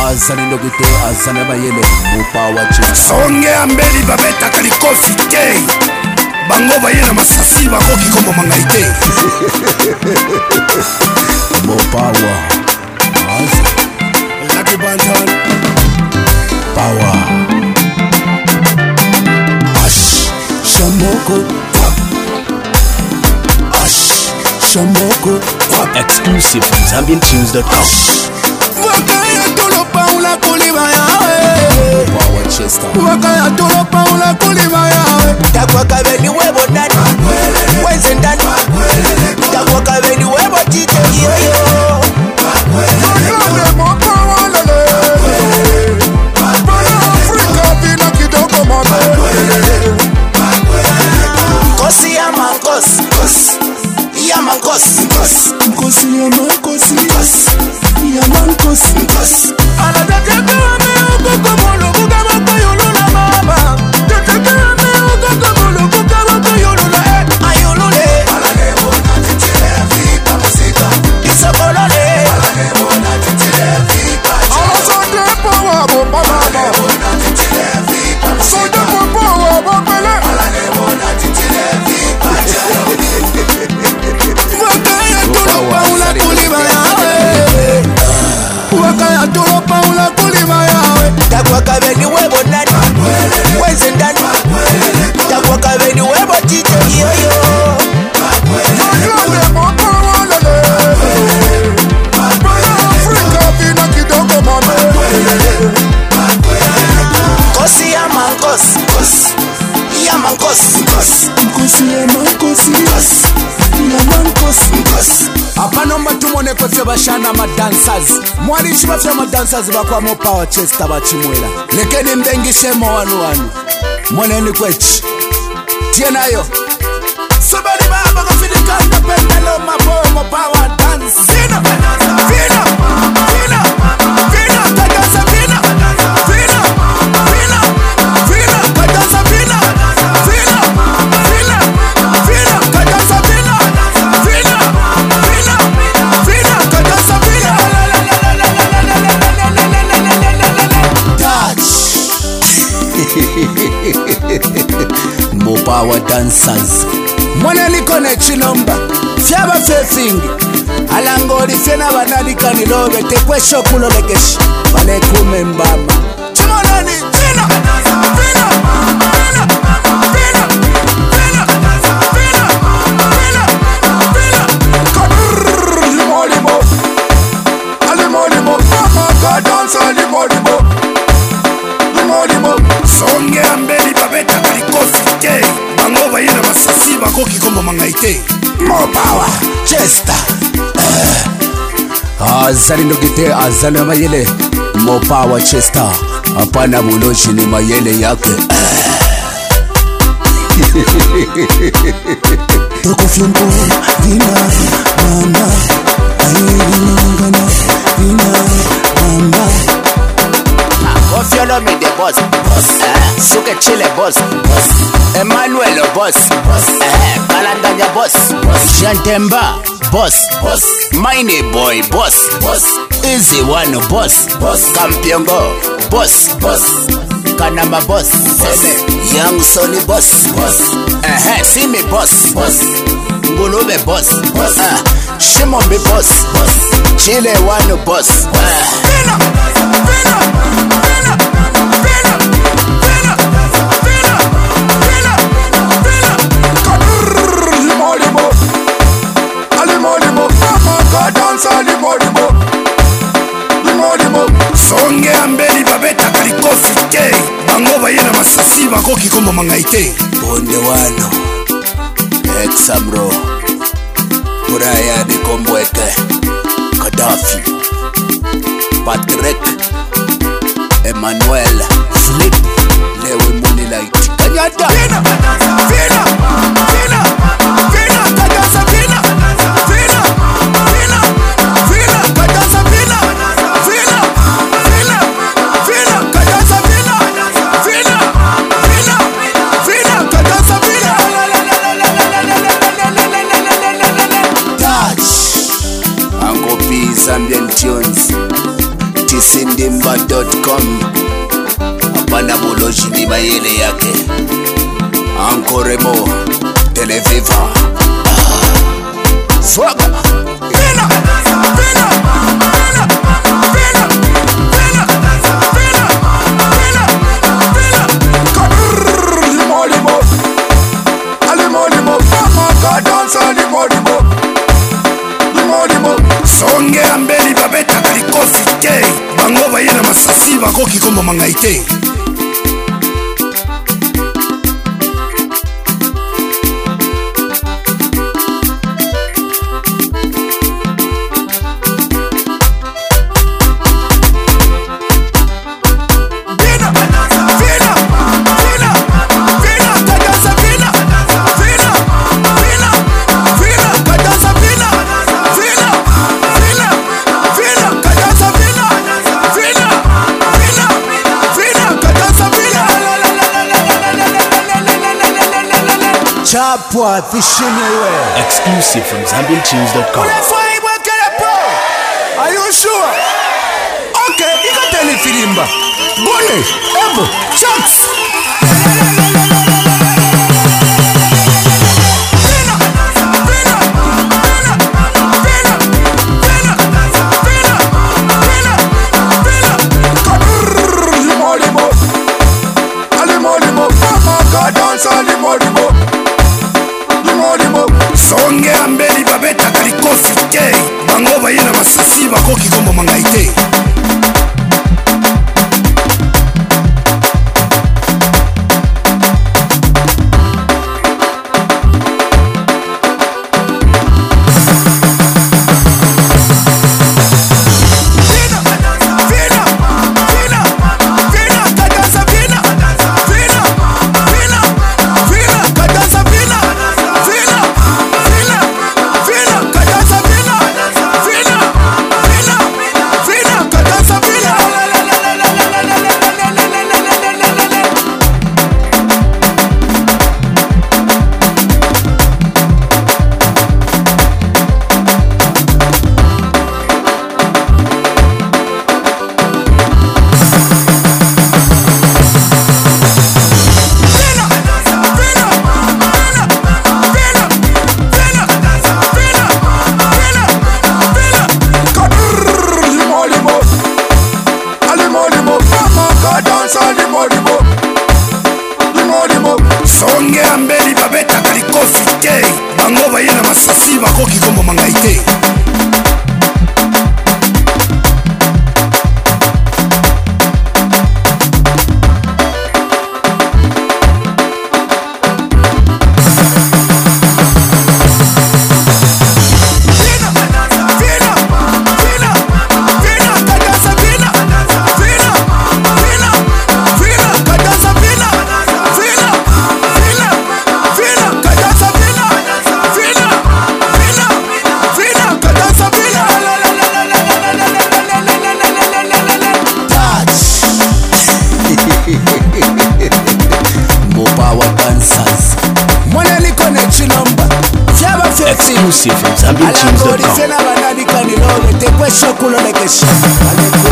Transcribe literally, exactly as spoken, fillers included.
Azani ndogite azana bayele Mopawa Chester. Songe ambeli babeta kalikofi te bango bayena masasi bakoki kombo mangaite. Mopawa Lucky Bantan Power Ash Shamoko Ash Shamoko exclusive from Zambian Tunes dot com. Wakaya tolopa ula kulima yawe Mopawa Chester. Wakaya tolopa ula kulima yawe Takwa kabeni webo nani Wenze ndani Takwa kabeni webo tite yoyo Maklande Mopawa lele Bana Afrika vina kidogo mame Kosi ya mankosi Ya mankosi Mkosi ya mankosi Ya mankosi Aladakeke wame ukoko molo Kukama kayolula mama Tekeke wame ukoko molo Kukama kayolula eh Ayulule Alalebo na titile Vika musika Isokolole Alalebo na titile Vika Alasande powa bomba mama Alalebo na titile Vika musika Sonde powa bombele Alalebo na titile Vika Wakaya tulopa ula kulima yawe Wakaya tulopa ula kulima yawe Takwa kabeni webo nani Wenze ndani Takwa kabeni webo tite yoyo Maklande Mopawa lele Bana Afrika vina kidogo mame Kosi ya mankosi Ya mankosi Mkosi ya mankosi Ya mankosi Apano matumone kwa fye bashana ma dancers. Mwalishi bafye ma dancers bakwa Mopawa Chester bachimwela. Lekeni mbengishe mo wanu wanu. Mwaneni kwechi Tiena yo Somebody baba kafidi kanda pendalo mapo Mopawa dance. Vina Vina Vina Vina Kadanza Vina Vina Vina Vina Kadanza Vina Vina Vina Vina Kadanza Vina Vina Vina Vina Kadanza Vina Touch Mopawa dancers. Mwana likone chinomba Fyaba fefingi Alangoli fyena banalika nilobe Tekwe shokulo lekeshi Bale kume mbama Chimonani Vina Vina Vina Vina Vina Vina Vina Vina Kabrrrr Limo limo Alimo limo Kadanza limo limo Limo limo Songe ambeli babeta kalikofi te bango bayena masasi bakoki kombo mangaite. Mopawa Chester. Azali ndogite azali mayele Mopawa Chester. Apana buloshi ni mayele yake. Toko flumpo Vina Mama Ayina Vina Mama Ofiolo me the boss eh, Suke chile boss Emmanuel boss eh, Kalandanya boss Shantemba boss Mine boy boss Easy one boss Kampiongo boss Kanama boss Young Sonny boss eh, Simi boss Ngulube boss eh, Shimombi boss Chile one boss eh. Vina Vina Vina Vina Vina Vina Vina Vina Kabrrrr Limo limo Alimo limo Kadanza limo limo Limo limo Songe ambeli babeta kalikofi te bango bayena masasi bakoki kombo mangaite. Bonde wano Examro Brian Kombweke Gaddafi Patrick Emmanuel Flip Lewe Monilight Kanyata Vina Vina Vina Vina Kadanza Vina Vina Vina Vina Kadanza Vina Vina Vina Vina Kadanza Vina Vina Vina Vina Kadanza Vina Touch Ango B Zambian Tunes sindimba dot com. Apana boloji ni mayele yake. Encore mo Televiva. Swaga. Vina, vina, vina, vina, vina, vina, vina, vina. Kadr limo limo, alimo limo, mama kadansa limo limo, limo limo. Songe ambeli babeta kalikofi te. Bango bayena masasi bakoki kombo mangaite. Chapwa Fishinewe. Exclusive from Zambian Tunes dot com. Are you sure? Okay, you can tell me Filimba. Bone, Ebo, Chats. Songe ambeli babeta kalikofi te. Bango bayena masasi bakoki kombo mangaite. Songe ambeli babeta kalikofi te. Bango bayena masasi bakoki kombo mangaite. Exclusive from Zambian Tunes dot com.